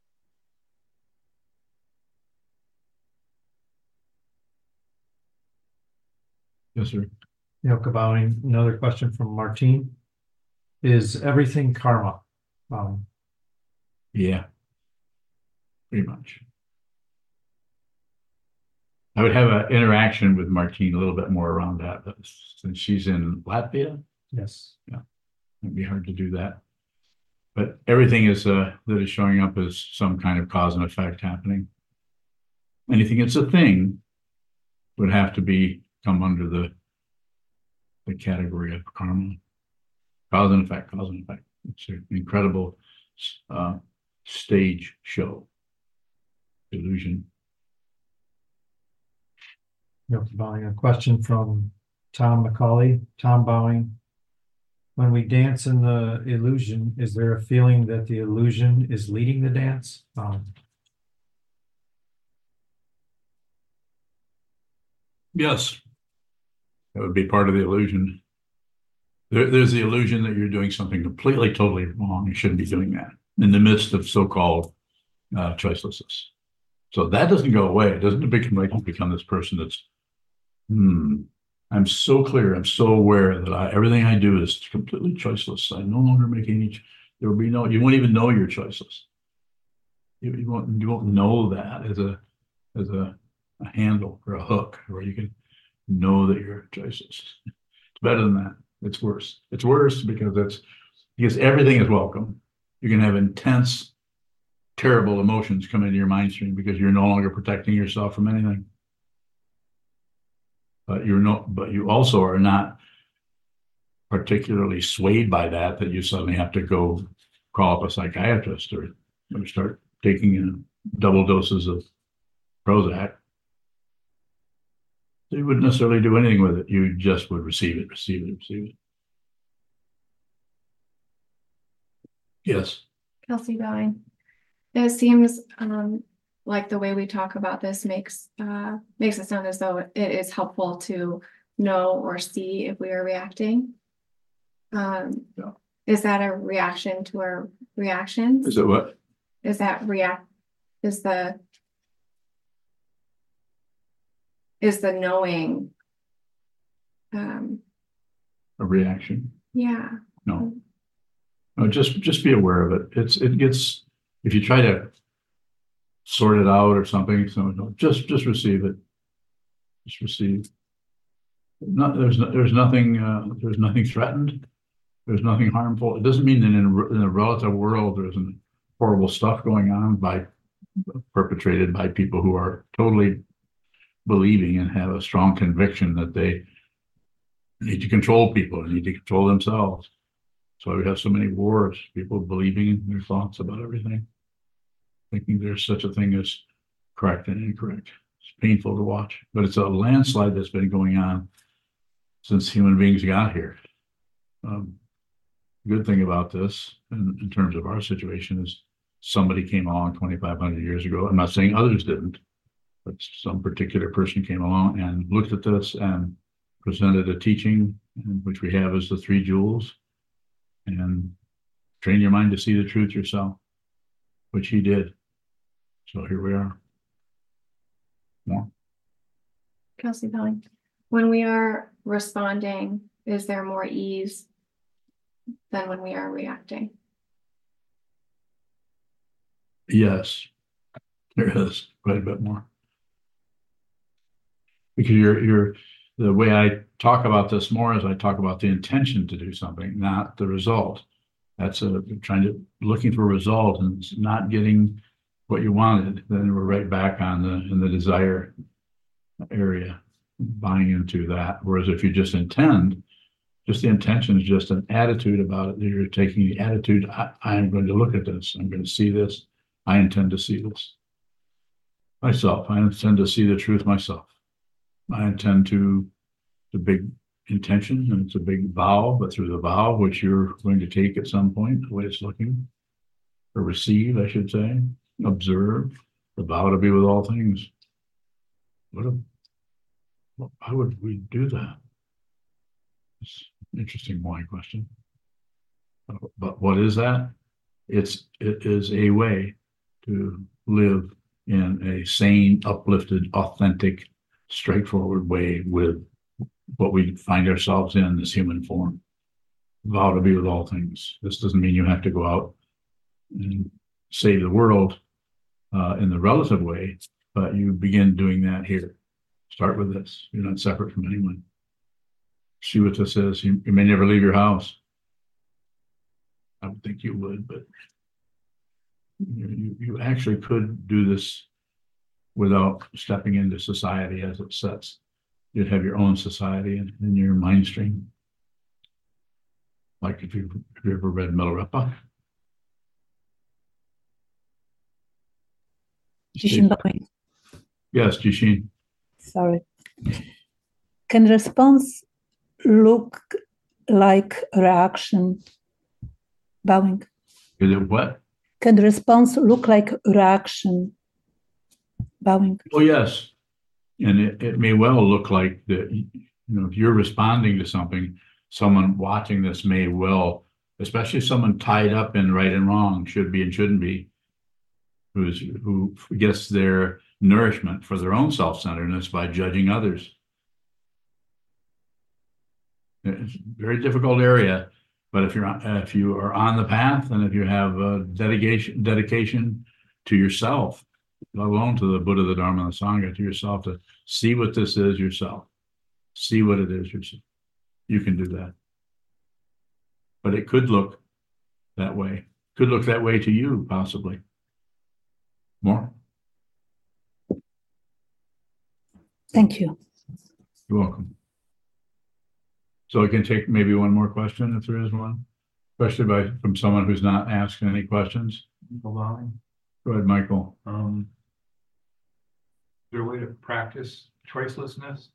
S1: Yes, sir.
S10: Yoka bowing. Another question from Martine. Is everything karma? Um,
S1: Yeah. Pretty much. I would have an interaction with Martine a little bit more around that, but since she's in Latvia,
S10: yes.
S1: it'd be hard to do that. But everything is uh that is showing up as some kind of cause and effect happening. Anything that's a thing would have to be come under the the category of karma. Cause and effect, cause and effect. It's an incredible uh stage show. Illusion.
S10: Yoka bowing. A question from Tom McCauley. Tom bowing. When we dance in the illusion, is there a feeling that the illusion is leading the dance? Um,
S1: Yes. That would be part of the illusion. There, there's the illusion that you're doing something completely, totally wrong. You shouldn't be doing that in the midst of so-called uh, choicelessness. So that doesn't go away. It doesn't become like you become this person that's, hmm, I'm so clear. I'm so aware that I, everything I do is completely choiceless. I no longer make any, there will be no, you won't even know you're choiceless. You, you won't, you won't know that as a, as a, a handle or a hook where you can know that you're choiceless. It's better than that. It's worse. It's worse because it's, because everything is welcome. You can have intense, terrible emotions come into your mind stream because you're no longer protecting yourself from anything. But you're not, but you also are not particularly swayed by that, that you suddenly have to go call up a psychiatrist or, or start taking in double doses of Prozac. So you wouldn't necessarily do anything with it. You just would receive it, receive it, receive it. Yes.
S5: Kelsey Bowing. It seems um, like the way we talk about this makes uh, makes it sound as though it is helpful to know or see if we are reacting. Um,
S1: Yeah.
S5: Is that a reaction to our reactions?
S1: Is it what?
S5: Is that react? Is the is the knowing? Um,
S1: A reaction?
S5: yeah.
S1: No. No, just just be aware of it. It's it gets, if you try to sort it out or something, so no, just just receive it. Just receive. Not there's no, there's nothing uh, there's nothing threatened. There's nothing harmful. It doesn't mean that in a, in a relative world there's an horrible stuff going on by perpetrated by people who are totally believing and have a strong conviction that they need to control people and need to control themselves. So we have so many wars, people believing in their thoughts about everything, thinking there's such a thing as correct and incorrect. It's painful to watch, but it's a landslide that's been going on since human beings got here. Um, good thing about this, in, in terms of our situation, is somebody came along twenty-five hundred years ago. I'm not saying others didn't, but some particular person came along and looked at this and presented a teaching, which we have as the three jewels. And train your mind to see the truth yourself, which he did. So here we are. More.
S5: Kelsey Bowing. When we are responding, is there more ease than when we are reacting?
S1: Yes, there is quite a bit more. Because you're you're the way I talk about this more is I talk about the intention to do something, not the result. That's a, trying to, looking for results and not getting what you wanted, then we're right back on the, in the desire area, buying into that. Whereas if you just intend, just the intention is just an attitude about it. You're taking the attitude, I, I'm going to look at this. I'm going to see this. I intend to see this. Myself, I intend to see the truth myself. I intend to, the big intention, and it's a big vow, but through the vow, which you're going to take at some point, the way it's looking, or receive, I should say, observe, the vow to be with all things. What a, how would we do that? It's an interesting why question. But what is that? It's, it is a way to live in a sane, uplifted, authentic, straightforward way with what we find ourselves in this human form. Vow to be with all things. This doesn't mean you have to go out and save the world uh, in the relative way, but you begin doing that here. Start with this. You're not separate from anyone. See what this is. You, you may never leave your house. I would think you would, but you, you, you actually could do this without stepping into society as it sets. You'd have your own society in, in your mind stream. Like if you have you ever read Milarepa?
S4: Jishin Bowing.
S1: Yes, Jishin.
S4: Sorry. Can response look like reaction? Bowing.
S1: Is it what?
S4: Can the response look like reaction? Bowing.
S1: Oh, yes. And it, it may well look like that, you know, if you're responding to something, someone watching this may well, especially someone tied up in right and wrong, should be and shouldn't be, who's who gets their nourishment for their own self-centeredness by judging others. It's a very difficult area, but if you're if you are on the path and if you have a dedication dedication to yourself, let alone to the Buddha, the Dharma, and the Sangha, to yourself, to see what this is yourself, see what it is yourself. You can do that. But it could look that way. Could look that way to you, possibly. More?
S4: Thank you.
S1: You're welcome. So I can take maybe one more question if there is one, especially by from someone who's not asking any questions.
S13: Allowing.
S1: Go ahead, Michael.
S13: Um, is there a way to practice choicelessness?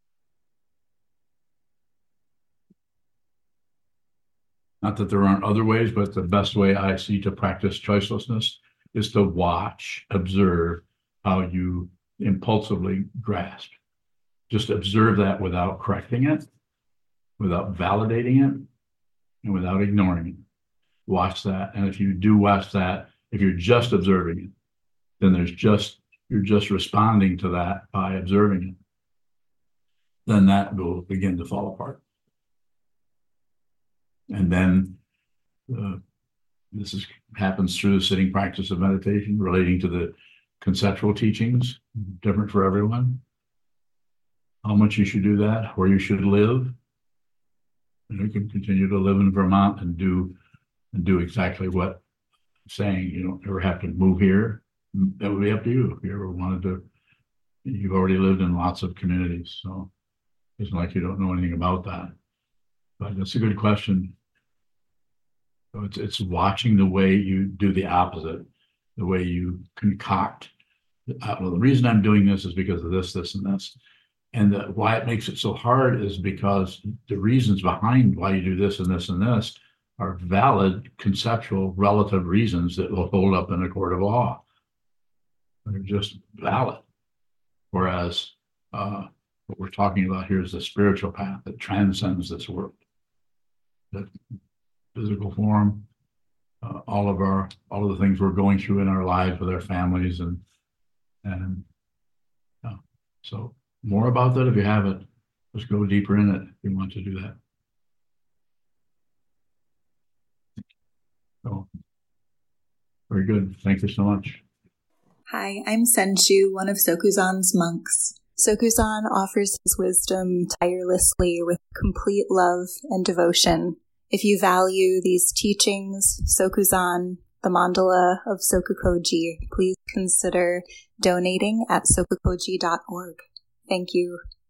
S1: Not that there aren't other ways, but the best way I see to practice choicelessness is to watch, observe how you impulsively grasp. Just observe that without correcting it, without validating it, and without ignoring it. Watch that. And if you do watch that, if you're just observing it, then there's just, you're just responding to that by observing it. Then that will begin to fall apart. And then uh, this is, happens through the sitting practice of meditation relating to the conceptual teachings, different for everyone. How much you should do that, where you should live. And you can continue to live in Vermont and do and do exactly what I'm saying. You don't ever have to move here. That would be up to you. If you ever wanted to, you've already lived in lots of communities, so it's not like you don't know anything about that. But that's a good question. So it's it's watching the way you do the opposite, the way you concoct. Uh, well, the reason I'm doing this is because of this, this, and this. And the, why it makes it so hard is because the reasons behind why you do this and this and this are valid, conceptual, relative reasons that will hold up in a court of law. They're just valid. Whereas uh, what we're talking about here is the spiritual path that transcends this world. The physical form, uh, all of our, all of the things we're going through in our lives with our families, and and uh, so more about that if you haven't. Let's go deeper in it if you want to do that. So, very good. Thank you so much.
S14: Hi, I'm Senshu, one of Sokuzan's monks. Sokuzan offers his wisdom tirelessly with complete love and devotion If you value these teachings, Sokuzan, the mandala of Sokukoji, please consider donating at sokukoji dot org. Thank you.